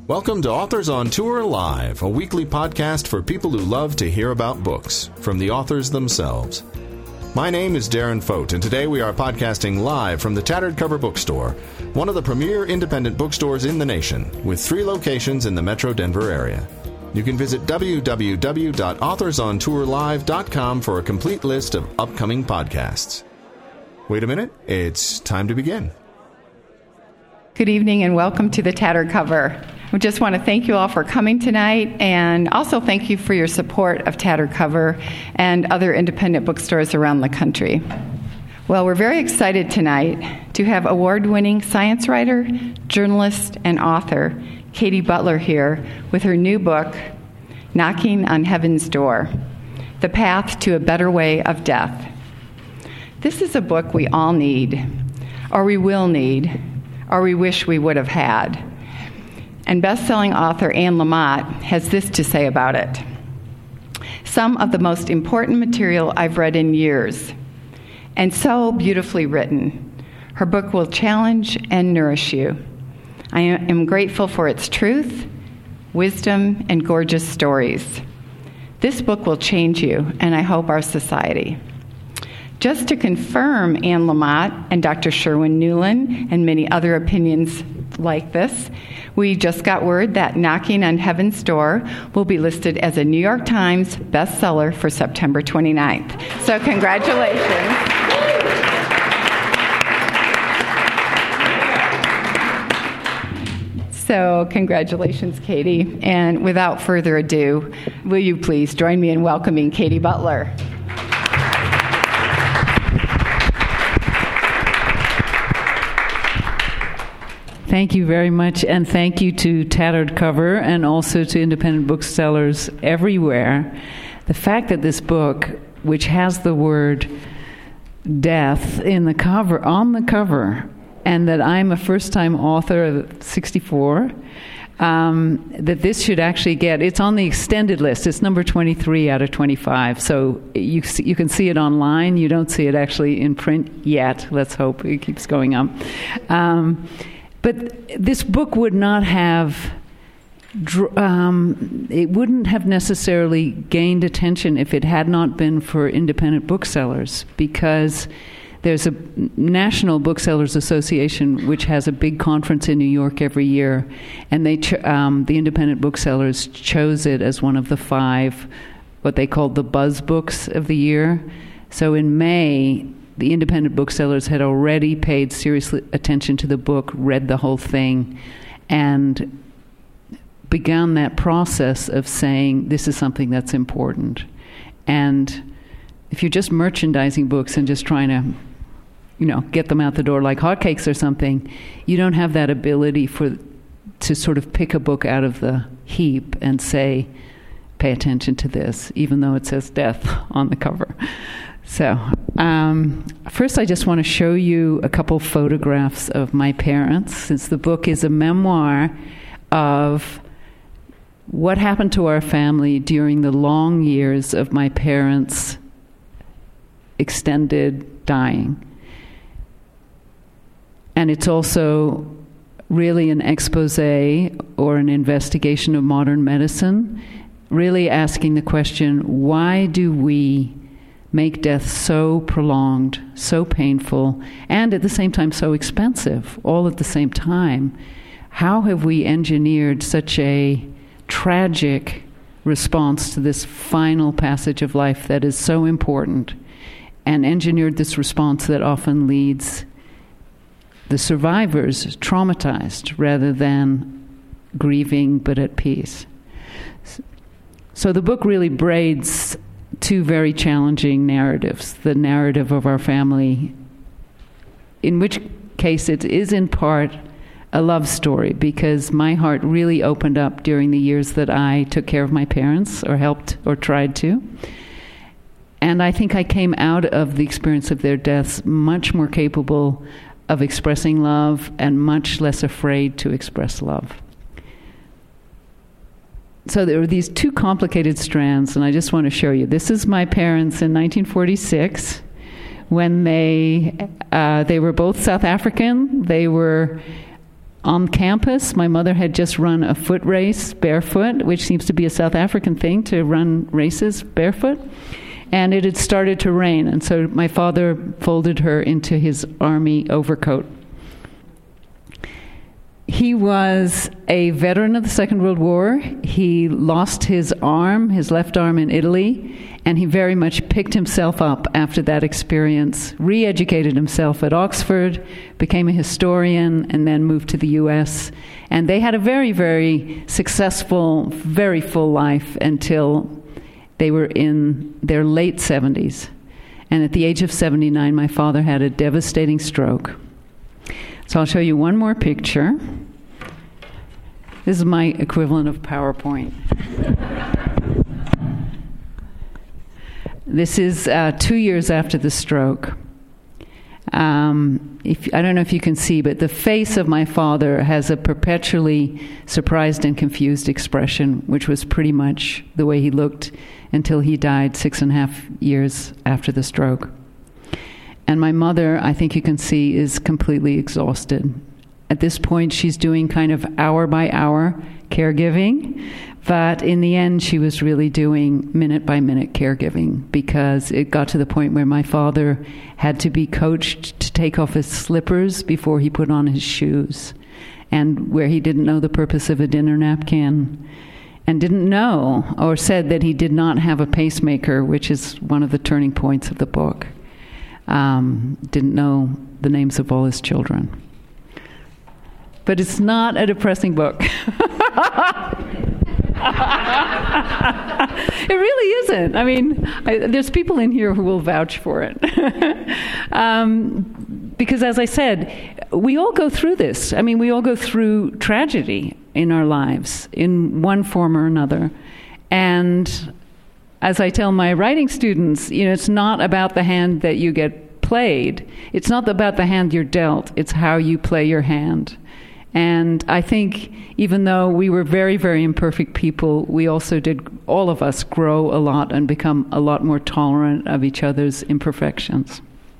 Welcome to Authors on Tour Live, a weekly podcast for people who love to hear about books from the authors themselves. My name is Darren Fote, and today we are podcasting live from the Tattered Cover Bookstore, one of the premier independent bookstores in the nation, with 3 locations in the Metro Denver area. You can visit www.authorsontourlive.com for a complete list of upcoming podcasts. Wait a minute, it's time to begin. Good evening and welcome to the Tattered Cover. We just want to thank you all for coming tonight, and also thank you for your support of Tattered Cover and other independent bookstores around the country. Well, we're very excited tonight to have award-winning science writer, journalist, and author Katie Butler here with her new book, Knocking on Heaven's Door: The Path to a Better Way of Death. This is a book we all need, or we will need, or we wish we would have had. And best-selling author Anne Lamott has this to say about it. Some of the most important material I've read in years, and so beautifully written. Her book will challenge and nourish you. I am grateful for its truth, wisdom, and gorgeous stories. This book will change you, and I hope our society. Just to confirm Anne Lamott and Dr. Sherwin Nuland and many other opinions like this, we just got word that Knocking on Heaven's Door will be listed as a New York Times bestseller for September 29th. So congratulations. So congratulations, Katie. And without further ado, will you please join me in welcoming Katie Butler. Thank you very much, and thank you to Tattered Cover and also to independent booksellers everywhere. The fact that this book, which has the word death in the cover, on the cover, and that I'm a first-time author at 64, that this should actually get, it's on the extended list. It's number 23 out of 25. So you can see it online. You don't see it actually in print yet. Let's hope it keeps going up. But this book would not have, it wouldn't have necessarily gained attention if it had not been for independent booksellers, because there's a National Booksellers Association which has a big conference in New York every year, and they the independent booksellers chose it as one of the 5, what they called the buzz books of the year. So in May, the independent booksellers had already paid serious attention to the book, read the whole thing, and begun that process of saying, this is something that's important. And if you're just merchandising books and just trying to, get them out the door like hotcakes or something, you don't have that ability to sort of pick a book out of the heap and say, pay attention to this, even though it says death on the cover. So, first I just want to show you a couple photographs of my parents, since the book is a memoir of what happened to our family during the long years of my parents' extended dying. And it's also really an expose or an investigation of modern medicine, really asking the question, why do we make death so prolonged, so painful, and at the same time so expensive, all at the same time? How have we engineered such a tragic response to this final passage of life that is so important, and engineered this response that often leads the survivors traumatized rather than grieving but at peace? So the book really braids 2 very challenging narratives. The narrative of our family, in which case it is in part a love story, because my heart really opened up during the years that I took care of my parents, or helped, or tried to. And I think I came out of the experience of their deaths much more capable of expressing love and much less afraid to express love. So there were these 2 complicated strands, and I just want to show you. This is my parents in 1946, when they were both South African. They were on campus. My mother had just run a foot race barefoot, which seems to be a South African thing to run races barefoot. And it had started to rain, and so my father folded her into his army overcoat. He was a veteran of the Second World War. He lost his left arm in Italy, and he very much picked himself up after that experience, re-educated himself at Oxford, became a historian, and then moved to the U.S. And they had a very, very successful, very full life until they were in their late 70s. And at the age of 79, my father had a devastating stroke. So I'll show you one more picture. This is my equivalent of PowerPoint. This is 2 years after the stroke. I don't know if you can see, but the face of my father has a perpetually surprised and confused expression, which was pretty much the way he looked until he died 6.5 years after the stroke. And my mother, I think you can see, is completely exhausted. At this point, she's doing kind of hour-by-hour caregiving, but in the end, she was really doing minute-by-minute caregiving, because it got to the point where my father had to be coached to take off his slippers before he put on his shoes, and where he didn't know the purpose of a dinner napkin, and didn't know, or said that he did not have a pacemaker, which is one of the turning points of the book. Didn't know the names of all his children. But it's not a depressing book. It really isn't. I mean, there's people in here who will vouch for it. Because as I said, we all go through this. I mean, we all go through tragedy in our lives in one form or another. And as I tell my writing students, it's not about the hand that you get played. It's not about the hand you're dealt. It's how you play your hand. And I think even though we were very, very imperfect people, we also did, all of us, grow a lot and become a lot more tolerant of each other's imperfections.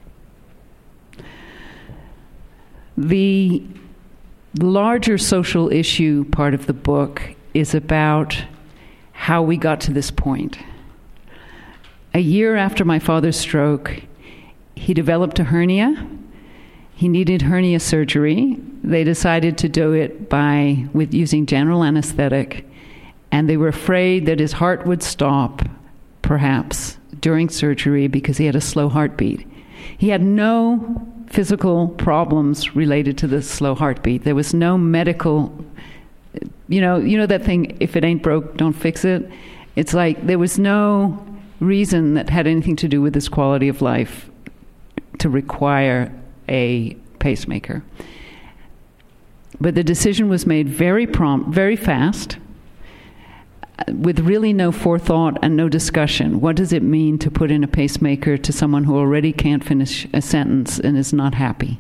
The larger social issue part of the book is about how we got to this point. A year after my father's stroke, he developed a hernia. He needed hernia surgery. They decided to do it with using general anesthetic, and they were afraid that his heart would stop, perhaps, during surgery because he had a slow heartbeat. He had no physical problems related to the slow heartbeat. There was no medical, you know that thing, if it ain't broke, don't fix it? It's like there was no reason that had anything to do with his quality of life to require a pacemaker. But the decision was made very prompt, very fast, with really no forethought and no discussion. What does it mean to put in a pacemaker to someone who already can't finish a sentence and is not happy?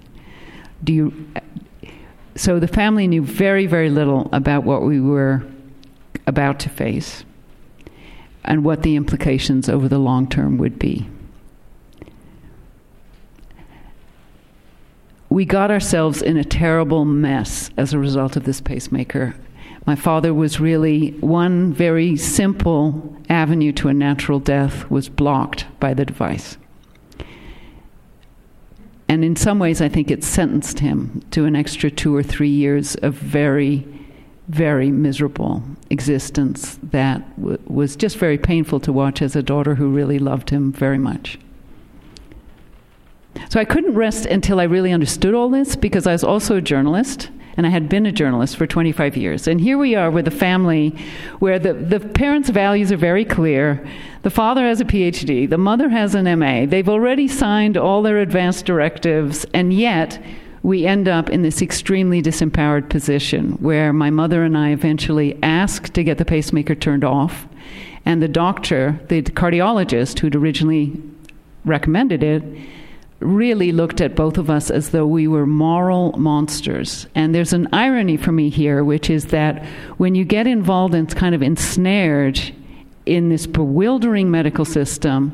So the family knew very, very little about what we were about to face and what the implications over the long term would be. We got ourselves in a terrible mess as a result of this pacemaker. My father was really, one very simple avenue to a natural death was blocked by the device. And in some ways, I think it sentenced him to an extra 2 or 3 years of very, very miserable existence that was just very painful to watch as a daughter who really loved him very much. So I couldn't rest until I really understood all this, because I was also a journalist, and I had been a journalist for 25 years. And here we are with a family where the parents' values are very clear. The father has a PhD. The mother has an MA. They've already signed all their advance directives, and yet we end up in this extremely disempowered position where my mother and I eventually asked to get the pacemaker turned off, and the doctor, the cardiologist who'd originally recommended it, really looked at both of us as though we were moral monsters. And there's an irony for me here, which is that when you get involved and kind of ensnared in this bewildering medical system,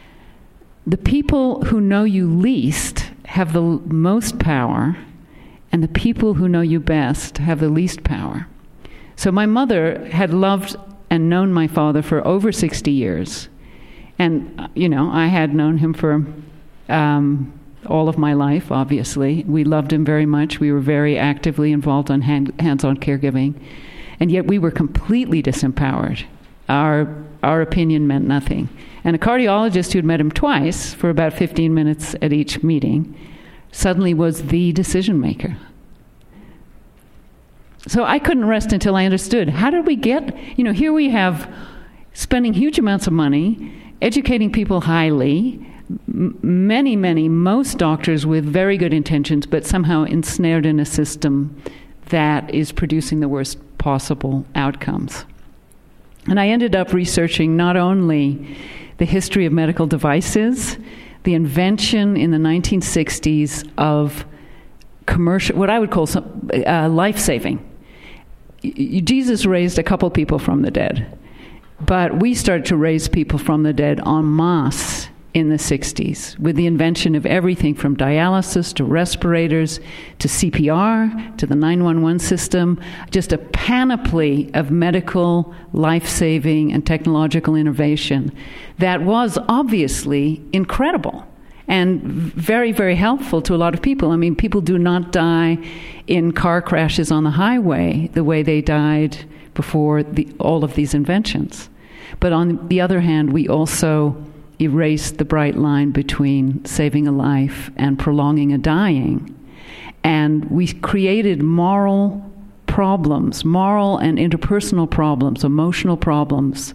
the people who know you least have the most power and the people who know you best have the least power. So my mother had loved and known my father for over 60 years. And, I had known him for all of my life, obviously. We loved him very much. We were very actively involved on hands-on caregiving. And yet we were completely disempowered. Our opinion meant nothing. And a cardiologist who had met him twice for about 15 minutes at each meeting suddenly was the decision maker. So I couldn't rest until I understood, how did we get, here we have spending huge amounts of money, educating people highly, most doctors with very good intentions, but somehow ensnared in a system that is producing the worst possible outcomes. And I ended up researching not only the history of medical devices, the invention in the 1960s of commercial, what I would call life-saving. Jesus raised a couple people from the dead, but we started to raise people from the dead en masse in the 60s with the invention of everything from dialysis to respirators to CPR to the 911 system, just a panoply of medical, life-saving, and technological innovation that was obviously incredible and very, very helpful to a lot of people. I mean, people do not die in car crashes on the highway the way they died before all of these inventions. But on the other hand, we also erased the bright line between saving a life and prolonging a dying. And we created moral problems, moral and interpersonal problems, emotional problems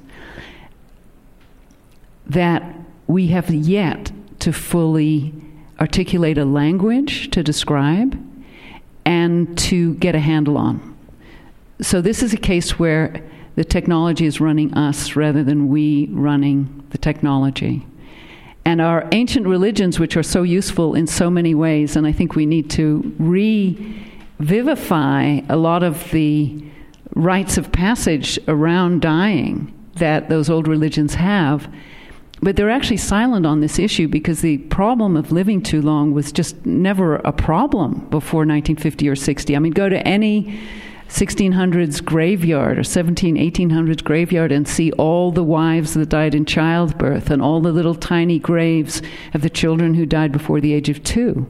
that we have yet to fully articulate a language to describe and to get a handle on. So this is a case where the technology is running us rather than we running the technology. And our ancient religions, which are so useful in so many ways, and I think we need to revivify a lot of the rites of passage around dying that those old religions have, but they're actually silent on this issue because the problem of living too long was just never a problem before 1950 or 60. I mean, go to any 1600s graveyard or 1800s graveyard and see all the wives that died in childbirth and all the little tiny graves of the children who died before the age of 2.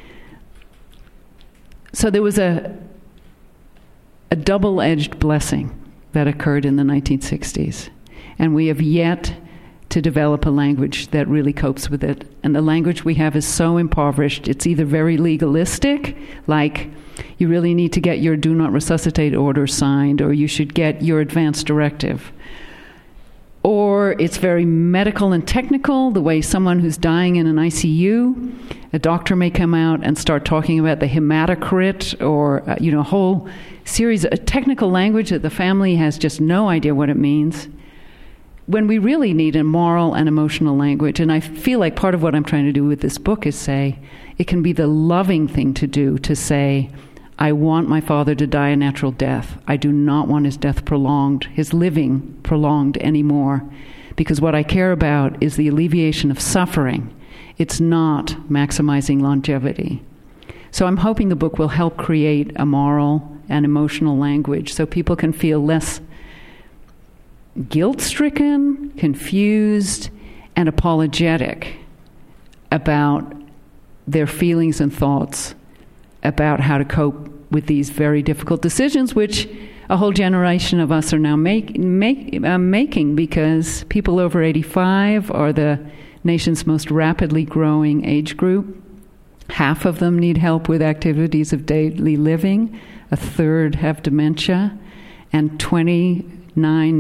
So there was a double-edged blessing that occurred in the 1960s, and we have yet to develop a language that really copes with it. And the language we have is so impoverished. It's either very legalistic, like you really need to get your do not resuscitate order signed, or you should get your advance directive. Or it's very medical and technical, the way someone who's dying in an ICU, a doctor may come out and start talking about the hematocrit or a whole series of technical language that the family has just no idea what it means, when we really need a moral and emotional language. And I feel like part of what I'm trying to do with this book is say, it can be the loving thing to do, to say, I want my father to die a natural death. I do not want his death prolonged, his living prolonged anymore, because what I care about is the alleviation of suffering. It's not maximizing longevity. So I'm hoping the book will help create a moral and emotional language so people can feel less guilt-stricken, confused, and apologetic about their feelings and thoughts about how to cope with these very difficult decisions, which a whole generation of us are now making, because people over 85 are the nation's most rapidly growing age group. Half of them need help with activities of daily living. A third have dementia. And 24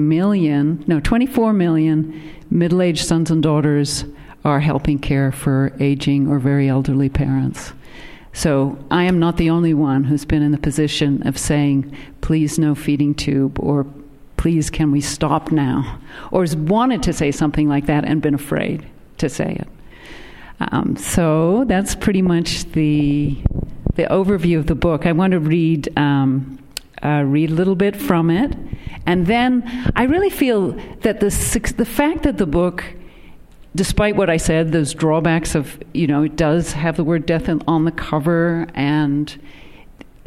million middle-aged sons and daughters are helping care for aging or very elderly parents. So I am not the only one who's been in the position of saying, please no feeding tube, or please can we stop now, or has wanted to say something like that and been afraid to say it. So that's pretty much the overview of the book. I want to read a little bit from it. And then I really feel that the fact that the book, despite what I said, those drawbacks of, it does have the word death on the cover, and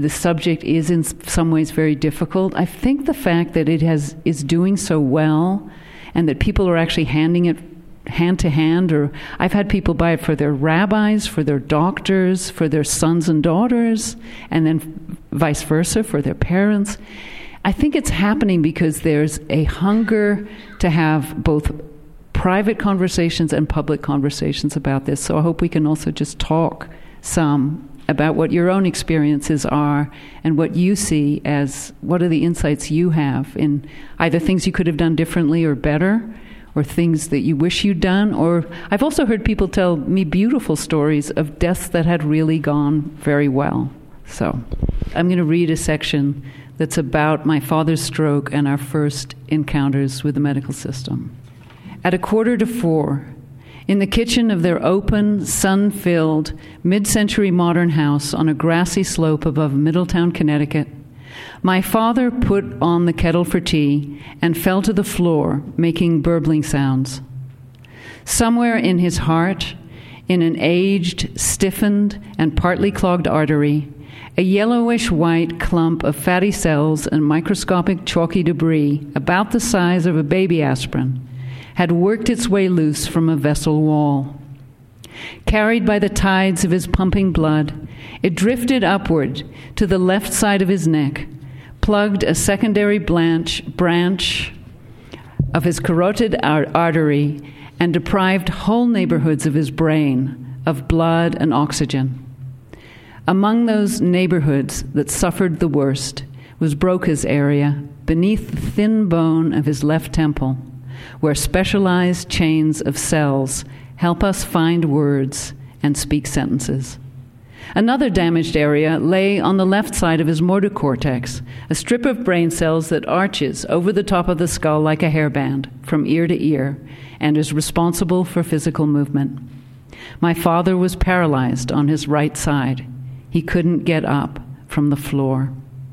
the subject is in some ways very difficult. I think the fact that it is doing so well, and that people are actually handing it hand to hand, or I've had people buy it for their rabbis, for their doctors, for their sons and daughters, and then vice versa for their parents. I think it's happening because there's a hunger to have both private conversations and public conversations about this. So I hope we can also just talk some about what your own experiences are and what you see as what are the insights you have in either things you could have done differently or better, or things that you wish you'd done. Or I've also heard people tell me beautiful stories of deaths that had really gone very well. So I'm going to read a section that's about my father's stroke and our first encounters with the medical system. At 3:45, in the kitchen of their open, sun-filled, mid-century modern house on a grassy slope above Middletown, Connecticut, my father put on the kettle for tea and fell to the floor, making burbling sounds. Somewhere in his heart, in an aged, stiffened, and partly clogged artery, a yellowish-white clump of fatty cells and microscopic chalky debris about the size of a baby aspirin had worked its way loose from a vessel wall. Carried by the tides of his pumping blood, it drifted upward to the left side of his neck, plugged a secondary branch of his carotid artery, and deprived whole neighborhoods of his brain of blood and oxygen. Among those neighborhoods that suffered the worst was Broca's area, beneath the thin bone of his left temple, where specialized chains of cells help us find words and speak sentences. Another damaged area lay on the left side of his motor cortex, a strip of brain cells that arches over the top of the skull like a hairband from ear to ear and is responsible for physical movement. My father was paralyzed on his right side. He couldn't get up from the floor.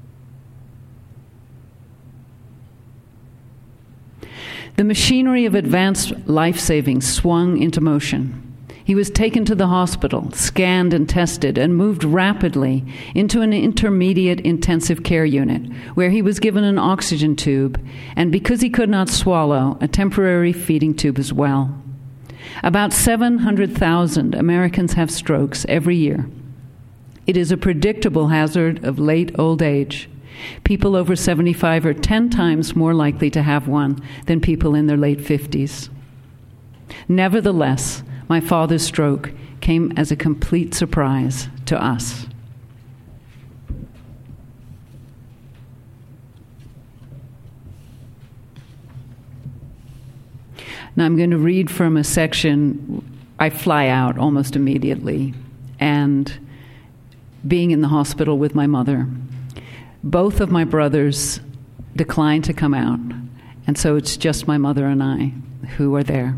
The machinery of advanced life-saving swung into motion. He was taken to the hospital, scanned and tested, and moved rapidly into an intermediate intensive care unit, where he was given an oxygen tube, and because he could not swallow, a temporary feeding tube as well. About 700,000 Americans have strokes every year. It is a predictable hazard of late old age. People over 75 are 10 times more likely to have one than people in their late 50s. Nevertheless, my father's stroke came as a complete surprise to us. Now I'm going to read from a section. I fly out almost immediately, and being in the hospital with my mother, both of my brothers declined to come out, and so it's just my mother and I who are there.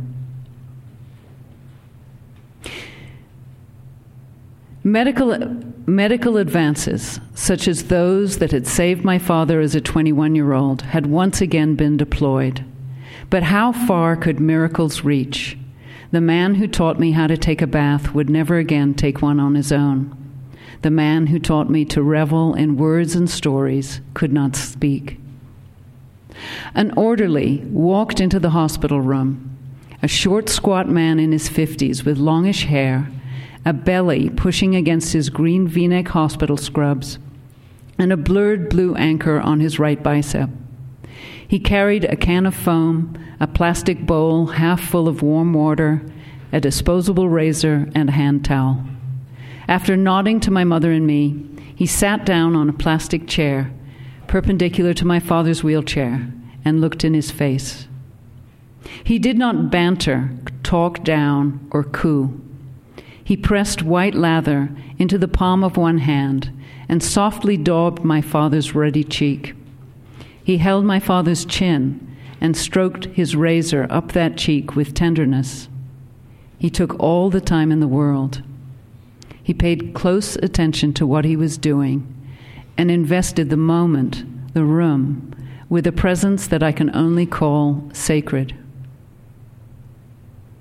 Medical advances, such as those that had saved my father as a 21-year-old, had once again been deployed. But how far could miracles reach? The man who taught me how to take a bath would never again take one on his own. The man who taught me to revel in words and stories could not speak. An orderly walked into the hospital room, a short, squat man in his 50s with longish hair, a belly pushing against his green V-neck hospital scrubs, and a blurred blue anchor on his right bicep. He carried a can of foam, a plastic bowl half full of warm water, a disposable razor, and a hand towel. After nodding to my mother and me, he sat down on a plastic chair, perpendicular to my father's wheelchair, and looked in his face. He did not banter, talk down, or coo. He pressed white lather into the palm of one hand and softly daubed my father's ruddy cheek. He held my father's chin and stroked his razor up that cheek with tenderness. He took all the time in the world. He paid close attention to what he was doing and invested the moment, the room, with a presence that I can only call sacred.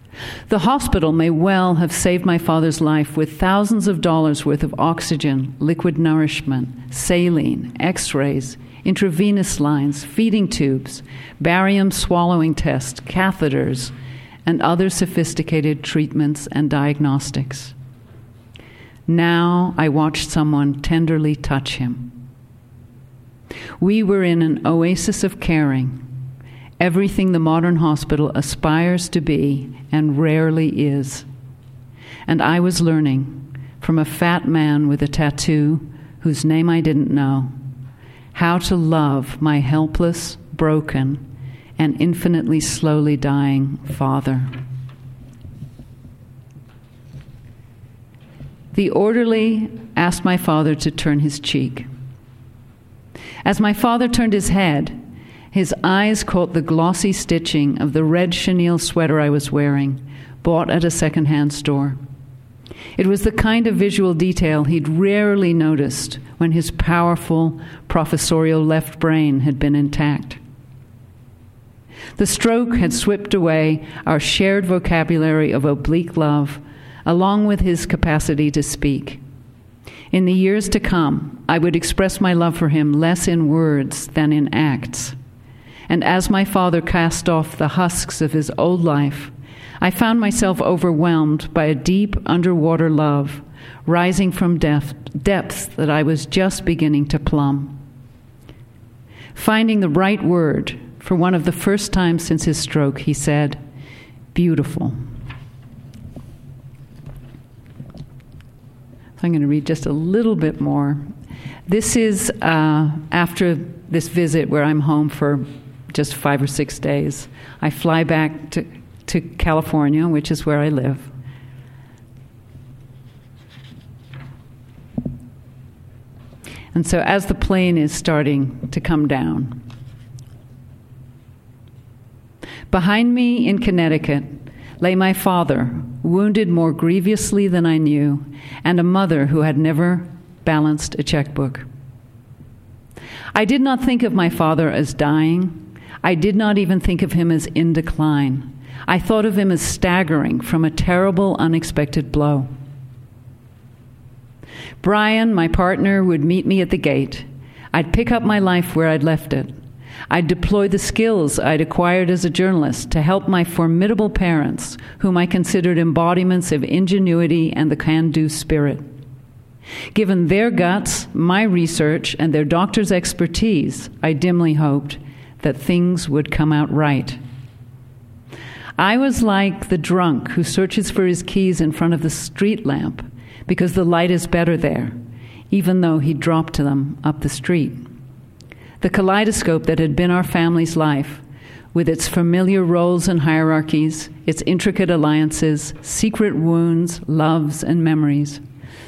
The hospital may well have saved my father's life with thousands of dollars worth of oxygen, liquid nourishment, saline, x-rays, intravenous lines, feeding tubes, barium swallowing tests, catheters, and other sophisticated treatments and diagnostics. Now I watched someone tenderly touch him. We were in an oasis of caring, everything the modern hospital aspires to be and rarely is. And I was learning from a fat man with a tattoo whose name I didn't know how to love my helpless, broken, and infinitely slowly dying father. The orderly asked my father to turn his cheek. As my father turned his head, his eyes caught the glossy stitching of the red chenille sweater I was wearing, bought at a second-hand store. It was the kind of visual detail he'd rarely noticed when his powerful professorial left brain had been intact. The stroke had swept away our shared vocabulary of oblique love, along with his capacity to speak. In the years to come, I would express my love for him less in words than in acts. And as my father cast off the husks of his old life, I found myself overwhelmed by a deep underwater love rising from depths that I was just beginning to plumb. Finding the right word for one of the first times since his stroke, he said, "Beautiful." So I'm going to read just a little bit more. This is after this visit where I'm home for just 5 or 6 days. I fly back to California, which is where I live. And so as the plane is starting to come down, behind me in Connecticut lay my father, wounded more grievously than I knew, and a mother who had never balanced a checkbook. I did not think of my father as dying. I did not even think of him as in decline. I thought of him as staggering from a terrible, unexpected blow. Brian, my partner, would meet me at the gate. I'd pick up my life where I'd left it. I'd deploy the skills I'd acquired as a journalist to help my formidable parents, whom I considered embodiments of ingenuity and the can-do spirit. Given their guts, my research, and their doctor's expertise, I dimly hoped that things would come out right. I was like the drunk who searches for his keys in front of the street lamp because the light is better there, even though he dropped them up the street. The kaleidoscope that had been our family's life, with its familiar roles and hierarchies, its intricate alliances, secret wounds, loves, and memories,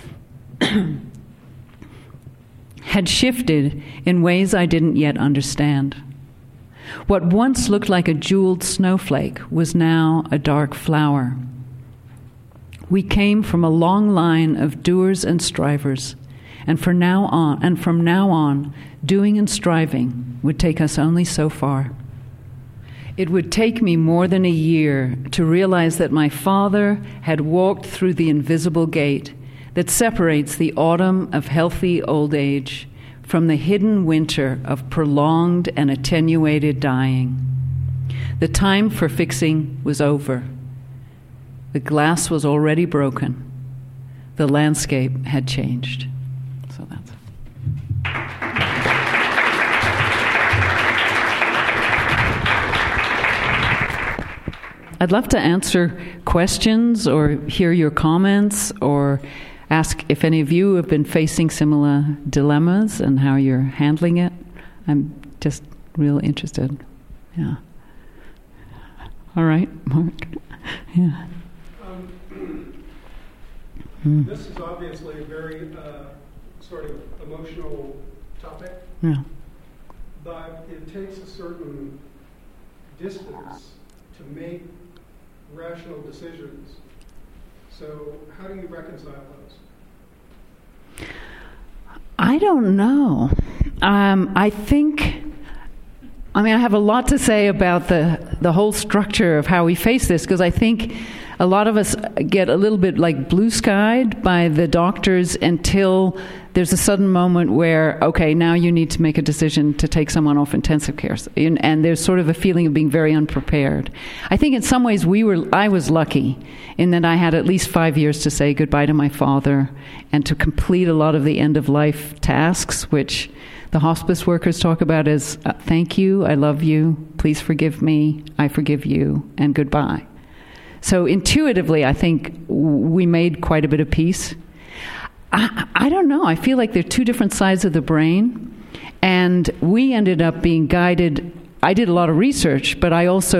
had shifted in ways I didn't yet understand. What once looked like a jeweled snowflake was now a dark flower. We came from a long line of doers and strivers, and from now on, doing and striving would take us only so far. It would take me more than a year to realize that my father had walked through the invisible gate that separates the autumn of healthy old age from the hidden winter of prolonged and attenuated dying. The time for fixing was over. The glass was already broken. The landscape had changed. So that's it. I'd love to answer questions or hear your comments or ask if any of you have been facing similar dilemmas and how you're handling it. I'm just real interested. Yeah. All right, Mark. Yeah. This is obviously a very sort of emotional topic. Yeah. But it takes a certain distance to make rational decisions. So how do you reconcile those? I don't know. I think I mean, I have a lot to say about the whole structure of how we face this, because I think a lot of us get a little bit like blue-skied by the doctors until there's a sudden moment where, okay, now you need to make a decision to take someone off intensive care. And there's sort of a feeling of being very unprepared. I think in some ways I was lucky in that I had at least 5 years to say goodbye to my father and to complete a lot of the end-of-life tasks, which the hospice workers talk about as thank you, I love you, please forgive me, I forgive you, and goodbye. So intuitively, I think we made quite a bit of peace. I don't know. I feel like they're two different sides of the brain. And we ended up being guided. I did a lot of research, but I was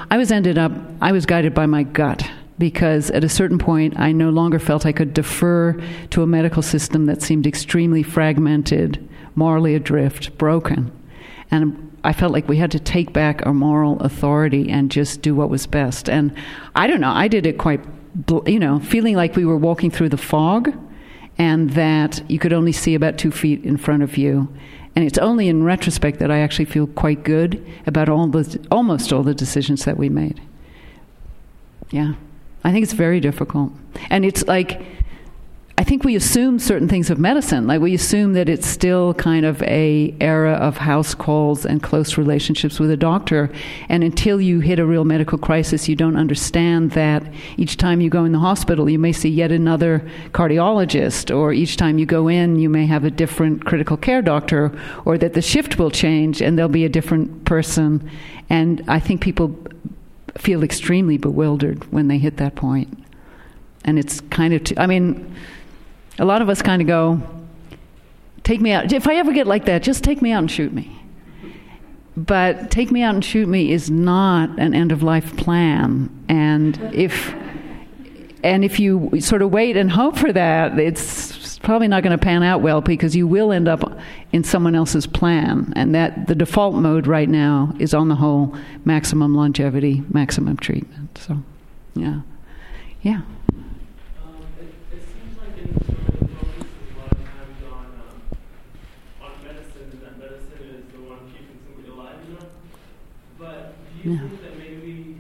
guided by my gut, because at a certain point, I no longer felt I could defer to a medical system that seemed extremely fragmented, morally adrift, broken. And I felt like we had to take back our moral authority and just do what was best. And I don't know, I did it quite, feeling like we were walking through the fog and that you could only see about 2 feet in front of you. And it's only in retrospect that I actually feel quite good about almost all the decisions that we made. Yeah. I think it's very difficult. And it's like, I think we assume certain things of medicine. Like we assume that it's still kind of a era of house calls and close relationships with a doctor. And until you hit a real medical crisis, you don't understand that each time you go in the hospital, you may see yet another cardiologist, or each time you go in, you may have a different critical care doctor, or that the shift will change and there'll be a different person. And I think people feel extremely bewildered when they hit that point. And it's kind of, a lot of us kind of go, take me out. If I ever get like that, just take me out and shoot me. But take me out and shoot me is not an end-of-life plan. And if you sort of wait and hope for that, it's probably not going to pan out well, because you will end up in someone else's plan. And that the default mode right now is, on the whole, maximum longevity, maximum treatment. So, yeah. Yeah. Do you think that maybe,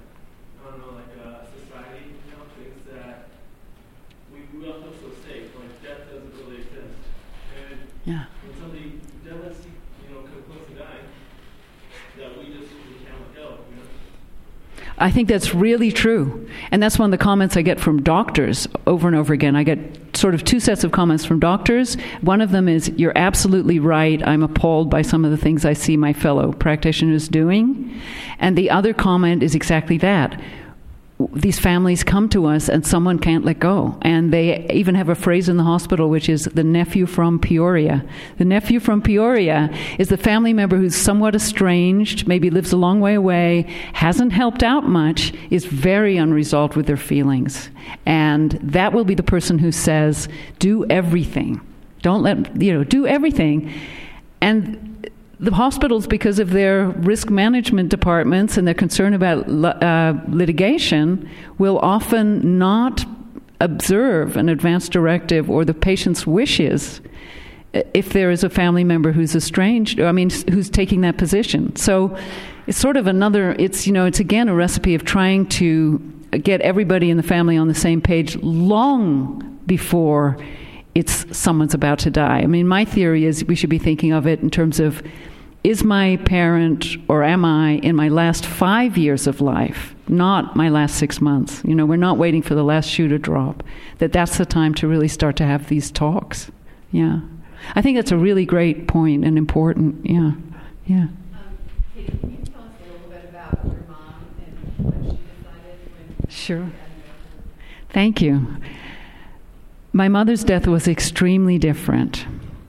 society thinks that we all feel so safe, like death doesn't really exist. And when somebody does, come close to dying, that we can't let go, I think that's really true. And that's one of the comments I get from doctors over and over again. I get sort of 2 sets of comments from doctors. One of them is, you're absolutely right, I'm appalled by some of the things I see my fellow practitioners doing. And the other comment is exactly that. These families come to us and someone can't let go. And they even have a phrase in the hospital, which is the nephew from Peoria. The nephew from Peoria is the family member who's somewhat estranged, maybe lives a long way away, hasn't helped out much, is very unresolved with their feelings. And that will be the person who says, do everything. Do everything. And the hospitals, because of their risk management departments and their concern about litigation, will often not observe an advance directive or the patient's wishes if there is a family member who's estranged, who's taking that position. So it's sort of it's again a recipe of trying to get everybody in the family on the same page long before someone's about to die. My theory is we should be thinking of it in terms of, is my parent, or am I in my last 5 years of life, not my last 6 months? We're not waiting for the last shoe to drop. That's the time to really start to have these talks. Yeah. I think that's a really great point and important. Yeah. Yeah. Can you tell us a little bit about your mom and what she decided when... Sure. Thank you. My mother's death was extremely different.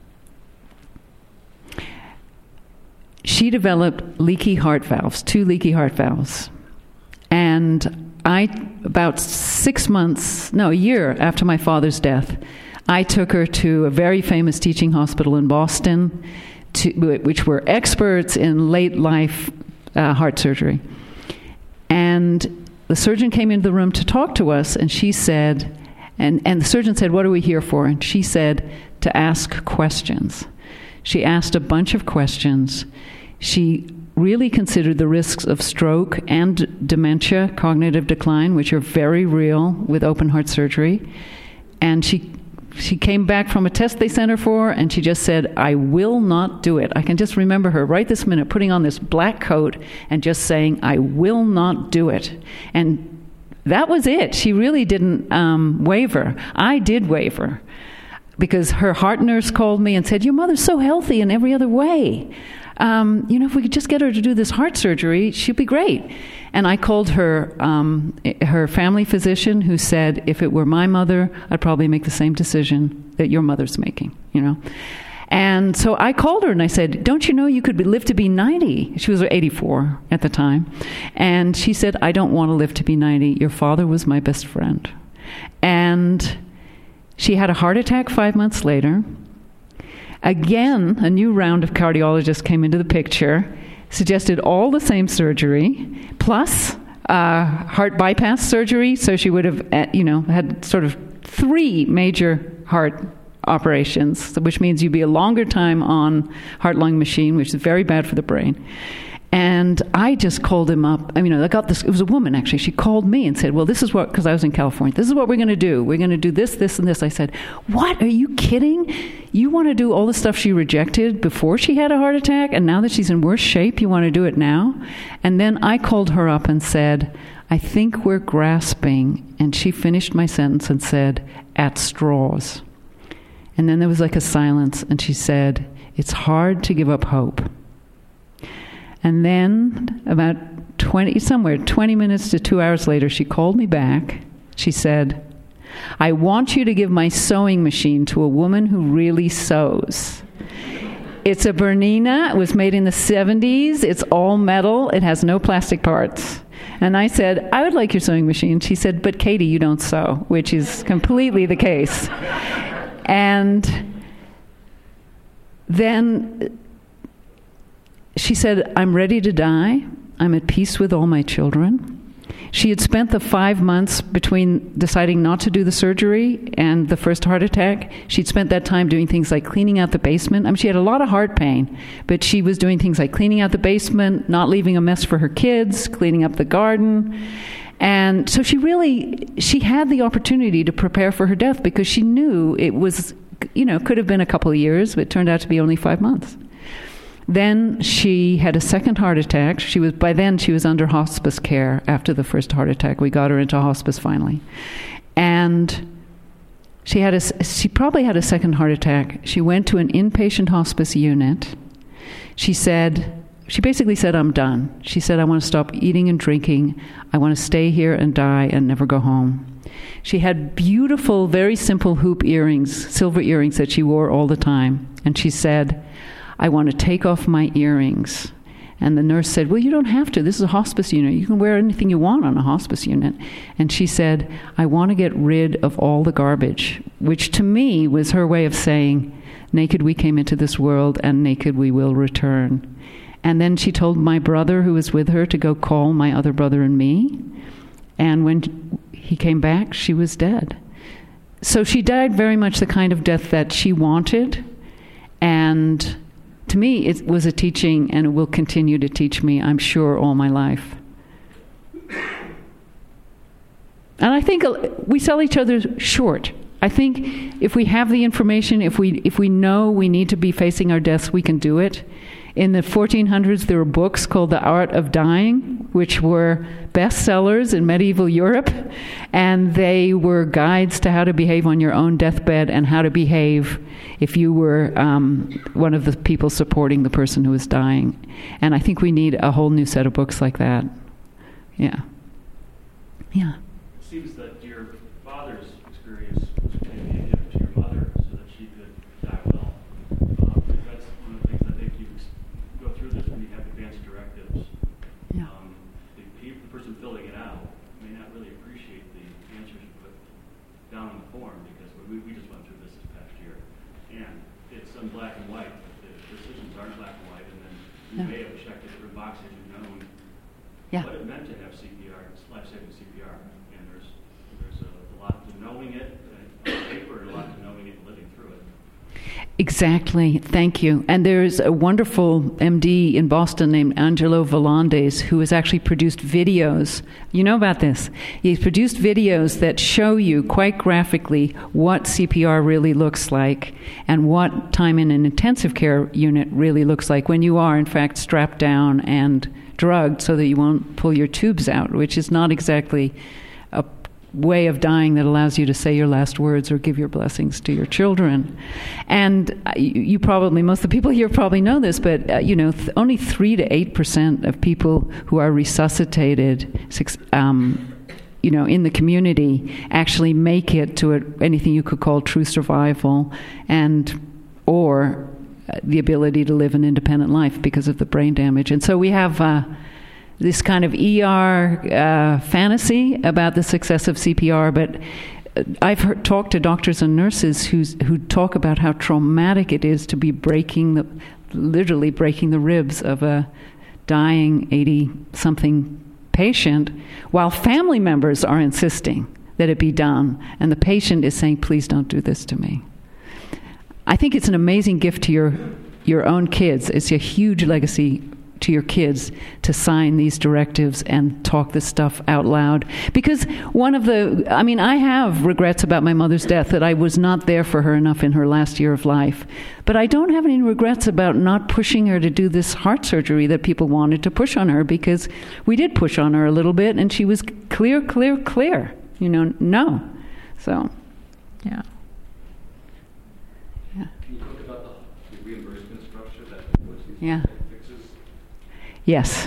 She developed leaky heart valves, 2 leaky heart valves. And about a year after my father's death, I took her to a very famous teaching hospital in Boston, which were experts in late life heart surgery. And the surgeon came into the room to talk to us, and she said, and the surgeon said, "What are we here for?" And she said, "To ask questions." She asked a bunch of questions. She really considered the risks of stroke and dementia, cognitive decline, which are very real with open heart surgery. And she came back from a test they sent her for, and she just said, I will not do it. I can just remember her right this minute putting on this black coat and just saying, I will not do it. And that was it. She really didn't waver. I did waver, because her heart nurse called me and said, your mother's so healthy in every other way. If we could just get her to do this heart surgery, she'd be great. And I called her family physician, who said, if it were my mother, I'd probably make the same decision that your mother's making, And so I called her and I said, don't you know you could live to be 90? She was 84 at the time. And she said, I don't want to live to be 90. Your father was my best friend. And she had a heart attack 5 months later. Again, a new round of cardiologists came into the picture, suggested all the same surgery, plus heart bypass surgery. So she would have, had sort of 3 major heart operations, which means you'd be a longer time on heart-lung machine, which is very bad for the brain. And I just called him up. I got this. It was a woman, actually. She called me and said, well, this is what, because I was in California, this is what we're going to do. We're going to do this, this, and this. I said, what? Are you kidding? You want to do all the stuff she rejected before she had a heart attack, and now that she's in worse shape, you want to do it now? And then I called her up and said, I think we're grasping. And she finished my sentence and said, at straws. And then there was like a silence, and she said, it's hard to give up hope. And then about 20 minutes to 2 hours later, she called me back. She said, I want you to give my sewing machine to a woman who really sews. It's a Bernina. It was made in the 70s. It's all metal. It has no plastic parts. And I said, I would like your sewing machine. She said, but Katie, you don't sew, which is completely the case. And then she said, I'm ready to die. I'm at peace with all my children. She had spent the 5 months between deciding not to do the surgery and the first heart attack. She'd spent that time doing things like cleaning out the basement. She had a lot of heart pain, but she was doing things like cleaning out the basement, not leaving a mess for her kids, cleaning up the garden. And so she had the opportunity to prepare for her death, because she knew it was, could have been a couple of years, but it turned out to be only 5 months. Then she had a second heart attack. By then she was under hospice care after the first heart attack. We got her into hospice finally. And she probably had a second heart attack. She went to an inpatient hospice unit. She basically said, I'm done. She said, I want to stop eating and drinking. I want to stay here and die and never go home. She had beautiful, very simple hoop earrings, silver earrings that she wore all the time. And she said, I want to take off my earrings. And the nurse said, well, you don't have to. This is a hospice unit. You can wear anything you want on a hospice unit. And she said, I want to get rid of all the garbage, which to me was her way of saying, naked we came into this world and naked we will return. And then she told my brother, who was with her, to go call my other brother and me. And when he came back, she was dead. So she died very much the kind of death that she wanted. And to me, it was a teaching, and it will continue to teach me, I'm sure, all my life. And I think we sell each other short. I think if we have the information, if we know we need to be facing our deaths, we can do it. In the 1400s, there were books called The Art of Dying, which were bestsellers in medieval Europe, and they were guides to how to behave on your own deathbed and how to behave if you were one of the people supporting the person who was dying. And I think we need a whole new set of books like that. Yeah. Yeah. It seems that your father's experience was maybe a gift to your mother so that she could die well. That's one of the things I think you go through this when you have advanced directives. Yeah. The person filling it out may not really appreciate the answers you put down on the form, because we just went through this past year. And it's in black and white. The decisions aren't black and white, and then you may have checked the different boxes you've known what it meant to have CPR, life-saving CPR. And there's a lot to knowing it on paper and a lot to knowing it and living through it. Exactly. Thank you. And there's a wonderful MD in Boston named Angelo Volandes who has actually produced videos. You know about this? He's produced videos that show you quite graphically what CPR really looks like and what time in an intensive care unit really looks like when you are, in fact, strapped down and drugged so that you won't pull your tubes out, which is not exactly a way of dying that allows you to say your last words or give your blessings to your children. And you probably, most of the people here probably know this, but only 3 to 8% of people who are resuscitated in the community actually make it to anything you could call true survival or the ability to live an independent life because of the brain damage. And so we have this kind of ER fantasy about the success of CPR, but I've talked to doctors and nurses who talk about how traumatic it is to be literally breaking the ribs of a dying 80-something patient, while family members are insisting that it be done, and the patient is saying, please don't do this to me. I think it's an amazing gift to your own kids. It's a huge legacy to your kids to sign these directives and talk this stuff out loud. Because I have regrets about my mother's death, that I was not there for her enough in her last year of life. But I don't have any regrets about not pushing her to do this heart surgery that people wanted to push on her, because we did push on her a little bit, and she was clear. No. So, yeah. Can you talk about the reimbursement structure that yeah. Yes.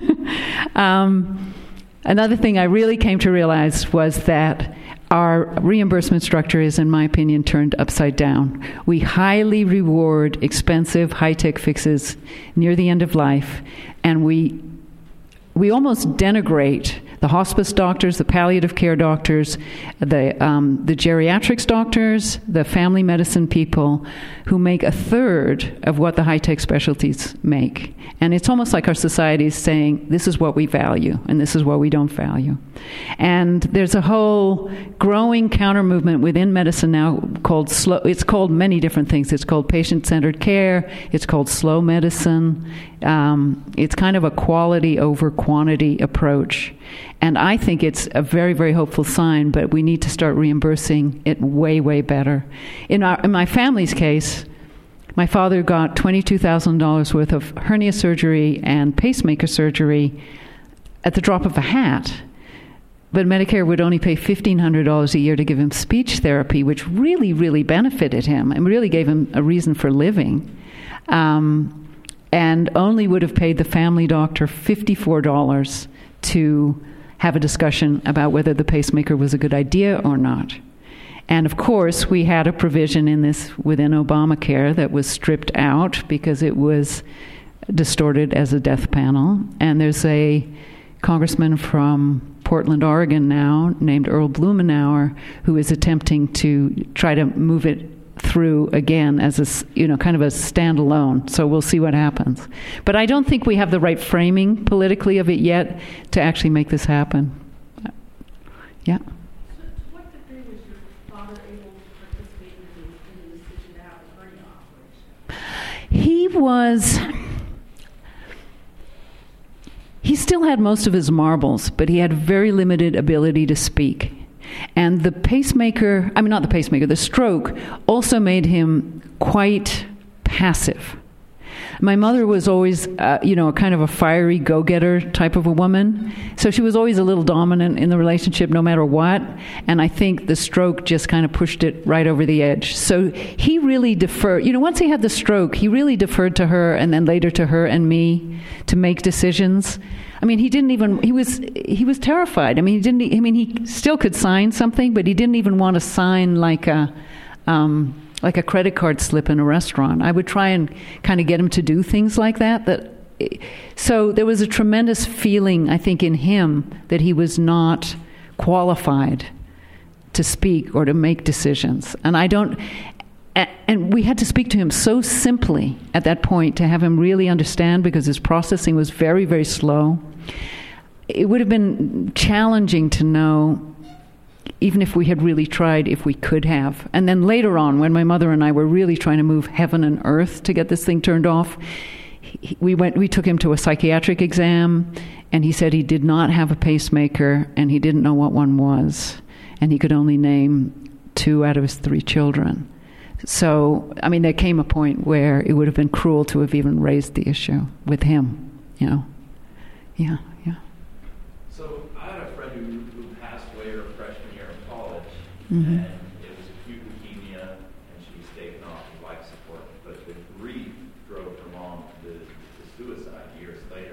Another thing I really came to realize was that our reimbursement structure is, in my opinion, turned upside down. We highly reward expensive, high-tech fixes near the end of life, and we almost denigrate the hospice doctors, the palliative care doctors, the geriatrics doctors, the family medicine people who make a third of what the high-tech specialties make. And it's almost like our society is saying, this is what we value, and this is what we don't value. And there's a whole growing counter-movement within medicine now called it's called many different things. It's called patient-centered care. It's called slow medicine. It's kind of a quality over quantity approach. And I think it's a very, very hopeful sign, but we need to start reimbursing it way, way better. In my family's case, my father got $22,000 worth of hernia surgery and pacemaker surgery at the drop of a hat. But Medicare would only pay $1,500 a year to give him speech therapy, which really, really benefited him and really gave him a reason for living. And only would have paid the family doctor $54 to have a discussion about whether the pacemaker was a good idea or not. And of course, we had a provision in this within Obamacare that was stripped out because it was distorted as a death panel. And there's a congressman from Portland, Oregon now, named Earl Blumenauer, who is attempting to try to move it through again as a, kind of a standalone. So we'll see what happens. But I don't think we have the right framing politically of it yet to actually make this happen. Yeah. To what degree was your father able to participate in the decision to have a hernia operation? He still had most of his marbles, but he had very limited ability to speak. And the stroke also made him quite passive. My mother was always, a kind of a fiery go-getter type of a woman. So she was always a little dominant in the relationship no matter what. And I think the stroke just kind of pushed it right over the edge. So he really deferred. Once he had the stroke, he really deferred to her and then later to her and me to make decisions. I mean, he was terrified. I mean, he still could sign something, but he didn't even want to sign like a credit card slip in a restaurant. I would try and kind of get him to do things like that. So there was a tremendous feeling, I think, in him that he was not qualified to speak or to make decisions. And we had to speak to him so simply at that point to have him really understand, because his processing was very, very slow. It would have been challenging to know, even if we had really tried, if we could have. And then later on, when my mother and I were really trying to move heaven and earth to get this thing turned off, we took him to a psychiatric exam, and he said he did not have a pacemaker, and he didn't know what one was, and he could only name 2 out of his 3 children. So, I mean, there came a point where it would have been cruel to have even raised the issue with him, you know. Yeah. So I had a friend who passed away her freshman year of college, Mm-hmm. and it was acute leukemia, and she was taken off of life support. But the grief drove her mom to suicide years later.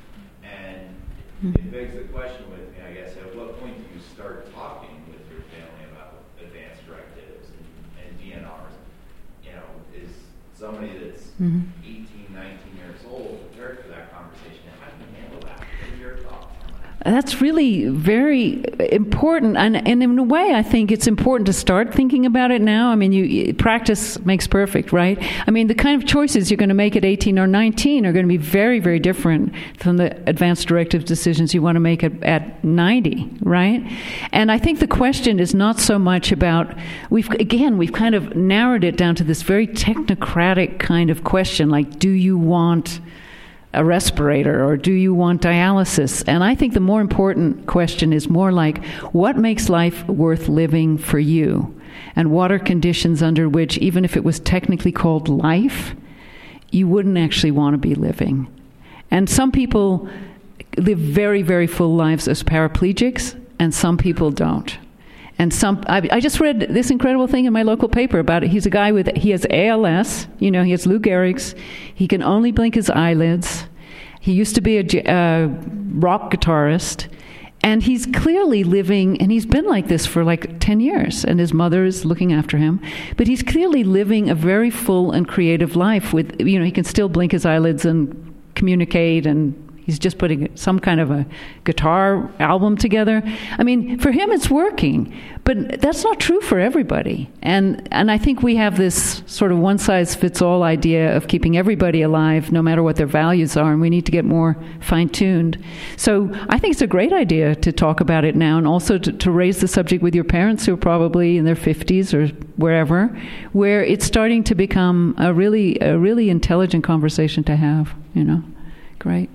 And it begs the question with me, I guess, at what point do you start talking with your family about advanced directives and DNRs? You know, is somebody that's 18, 19 years old prepared for that conversation? How do you handle that? What are your thoughts on that? That's really very important, and in a way, I think it's important to start thinking about it now. I mean, practice makes perfect, right? I mean, the kind of choices you're going to make at 18 or 19 are going to be very, very different from the advanced directive decisions you want to make at 90, right? And I think the question is not so much about, we've kind of narrowed it down to this very technocratic kind of question, like, do you want a respirator, or do you want dialysis? And I think the more important question is more like, what makes life worth living for you? And what are conditions under which, even if it was technically called life, you wouldn't actually want to be living? And some people live very, very full lives as paraplegics, and some people don't. And I just read this incredible thing in my local paper about it. He's a guy he has ALS, he has Lou Gehrig's. He can only blink his eyelids. He used to be a rock guitarist. And he's clearly living, and he's been like this for like 10 years, and his mother is looking after him. But he's clearly living a very full and creative life with, he can still blink his eyelids and communicate, and he's just putting some kind of a guitar album together. I mean, for him it's working, but that's not true for everybody. And I think we have this sort of one-size-fits-all idea of keeping everybody alive no matter what their values are, and we need to get more fine-tuned. So I think it's a great idea to talk about it now, and also to raise the subject with your parents who are probably in their 50s or wherever, where it's starting to become a really intelligent conversation to have, Great.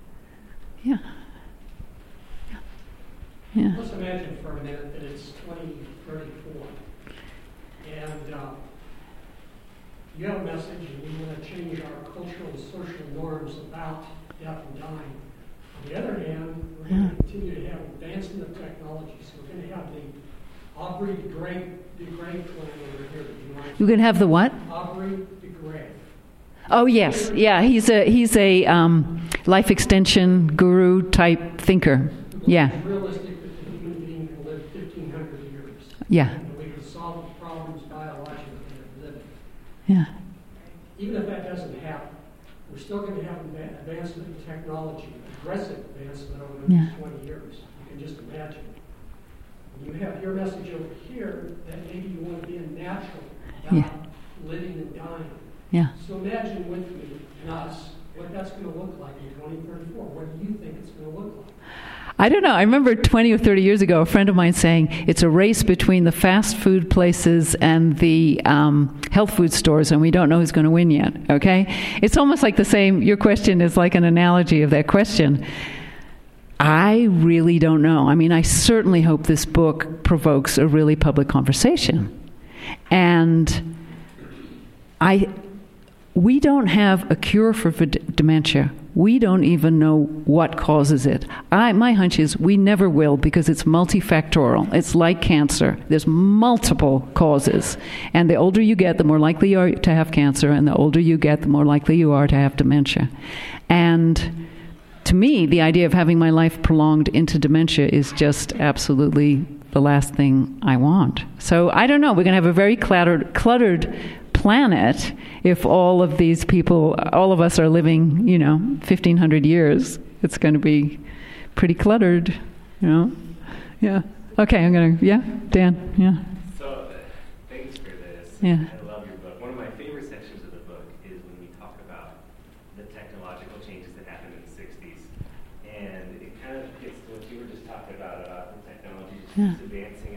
Yeah. Let's imagine for a minute that it's 2034, and you have a message, and we want to change our cultural and social norms about death and dying. On the other hand, we're going to continue to have advancement of technology, so we're going to have the Aubrey de Grey plan over here. You're going to have the what? Aubrey de Grey. Oh yes, yeah. He's a life extension guru type thinker. Yeah. It's realistic that the human being can live 1,500 years. Yeah. And we can solve the problems biologically of living. Yeah. Even if that doesn't happen, we're still going to have advancement in technology, aggressive advancement over the next 20 years. You can just imagine. And you have your message over here that maybe you want to be a natural about living and dying. Yeah. So imagine with me and us what that's going to look like in 2034. What do you think it's going to look like? I don't know. I remember 20 or 30 years ago, a friend of mine saying it's a race between the fast food places and the health food stores, and we don't know who's going to win yet, okay? It's almost like the same, your question is like an analogy of that question. I really don't know. I mean, I certainly hope this book provokes a really public conversation. And we don't have a cure for dementia. We don't even know what causes it. My hunch is we never will, because it's multifactorial. It's like cancer. There's multiple causes. And the older you get, the more likely you are to have cancer. And the older you get, the more likely you are to have dementia. And to me, the idea of having my life prolonged into dementia is just absolutely the last thing I want. So I don't know. We're going to have a very cluttered planet if all of these people, all of us are living, 1,500 years. It's going to be pretty cluttered, Yeah. Okay, Dan, yeah. So, thanks for this. Yeah. I love your book. One of my favorite sections of the book is when we talk about the technological changes that happened in the 60s. And it kind of gets to what you were just talking about the technology just advancing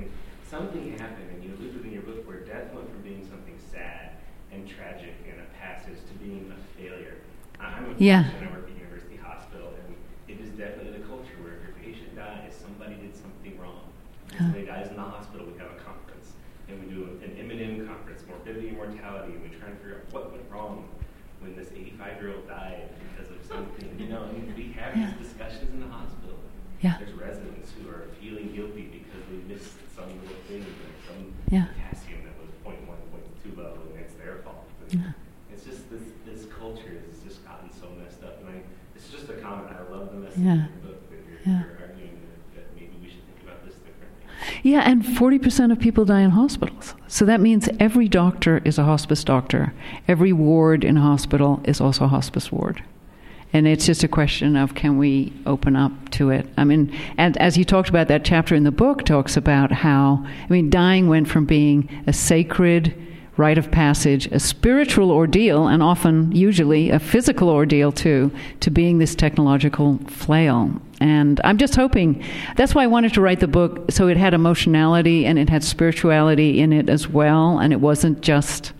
something happened, and you alluded in your book where death went from being something sad and tragic and a passage to being a failure. I'm a physician, I work at University Hospital, and it is definitely the culture where if your patient dies, somebody did something wrong. If somebody dies in the hospital, we have a conference, and we do an M&M conference, morbidity and mortality, and we try and figure out what went wrong when this 85-year-old died because of something. And we have these discussions in the hospital. There's residents who are feeling guilty because they missed some little thing, like some potassium that was 0.1, 0.2 low, and it's their fault. It's just this culture has just gotten so messed up. And it's just a comment. I love the message in the book that you're arguing that maybe we should think about this differently. Yeah, and 40% of people die in hospitals. So that means every doctor is a hospice doctor. Every ward in a hospital is also a hospice ward. And it's just a question of, can we open up to it? I mean, and as you talked about, that chapter in the book talks about how, dying went from being a sacred rite of passage, a spiritual ordeal, and often, usually, a physical ordeal too, to being this technological flail. And I'm just hoping, that's why I wanted to write the book, so it had emotionality and it had spirituality in it as well, and it wasn't just,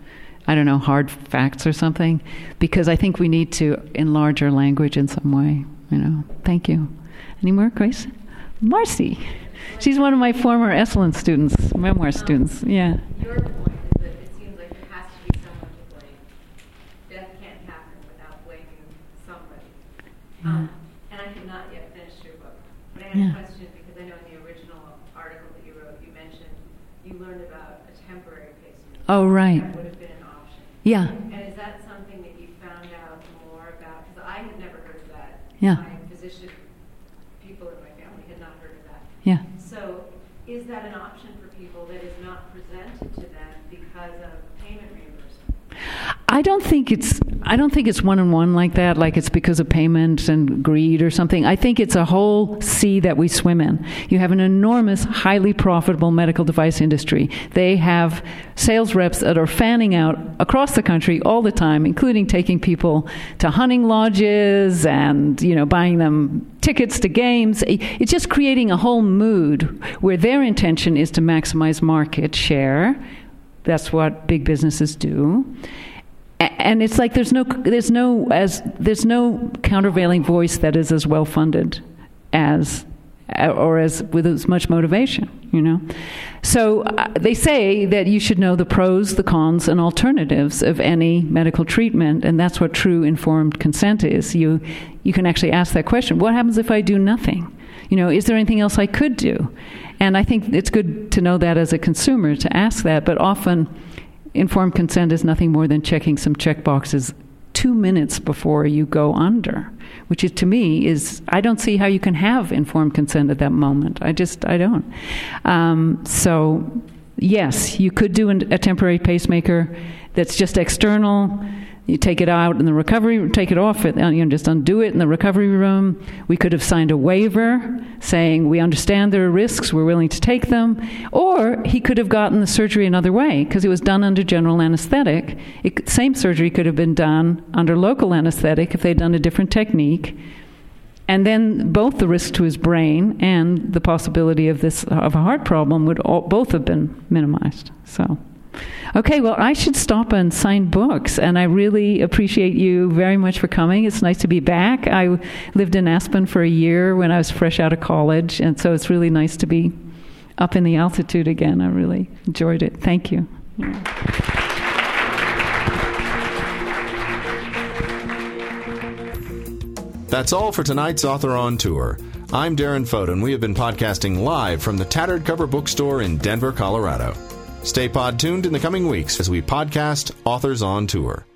hard facts or something, because I think we need to enlarge our language in some way, Thank you. Any more, Grace? Marcy. She's one of my former Esalen students, memoir students. Yeah. Your point is that it seems like there has to be someone to blame. Death can't happen without blaming somebody. And I have not yet finished your book. But I had a question, because I know in the original article that you wrote, you mentioned you learned about a temporary pacemaker. Oh, right. That would have been an option. Yeah. And is that something that you found out more about? Because I had never heard of that. Yeah. My physician people in my family had not heard of that. Yeah. So is that an option for people that is not presented to them because of payment reimbursement? I don't think it's one-on-one like that, like it's because of payment and greed or something. I think it's a whole sea that we swim in. You have an enormous, highly profitable medical device industry. They have sales reps that are fanning out across the country all the time, including taking people to hunting lodges and, buying them tickets to games. It's just creating a whole mood where their intention is to maximize market share. That's what big businesses do. And it's like there's no countervailing voice that is as well funded as with as much motivation, So they say that you should know the pros, the cons, and alternatives of any medical treatment, and that's what true informed consent is. You can actually ask that question: what happens if I do nothing? Is there anything else I could do? And I think it's good to know that as a consumer, to ask that, but often informed consent is nothing more than checking some check boxes 2 minutes before you go under, which is, to me, I don't see how you can have informed consent at that moment. I don't. So, yes, you could do a temporary pacemaker that's just external. You take it out in the recovery, take it off, just undo it in the recovery room. We could have signed a waiver saying we understand there are risks, we're willing to take them. Or he could have gotten the surgery another way because it was done under general anesthetic. Same surgery could have been done under local anesthetic if they'd done a different technique. And then both the risk to his brain and the possibility of a heart problem would both have been minimized. So. Okay, well, I should stop and sign books, and I really appreciate you very much for coming. It's nice to be back. I lived in Aspen for a year when I was fresh out of college, and so it's really nice to be up in the altitude again. I really enjoyed it. Thank you. That's all for tonight's Author on Tour. I'm Darren Foden, and we have been podcasting live from the Tattered Cover Bookstore in Denver, Colorado. Stay pod tuned in the coming weeks as we podcast Authors on Tour.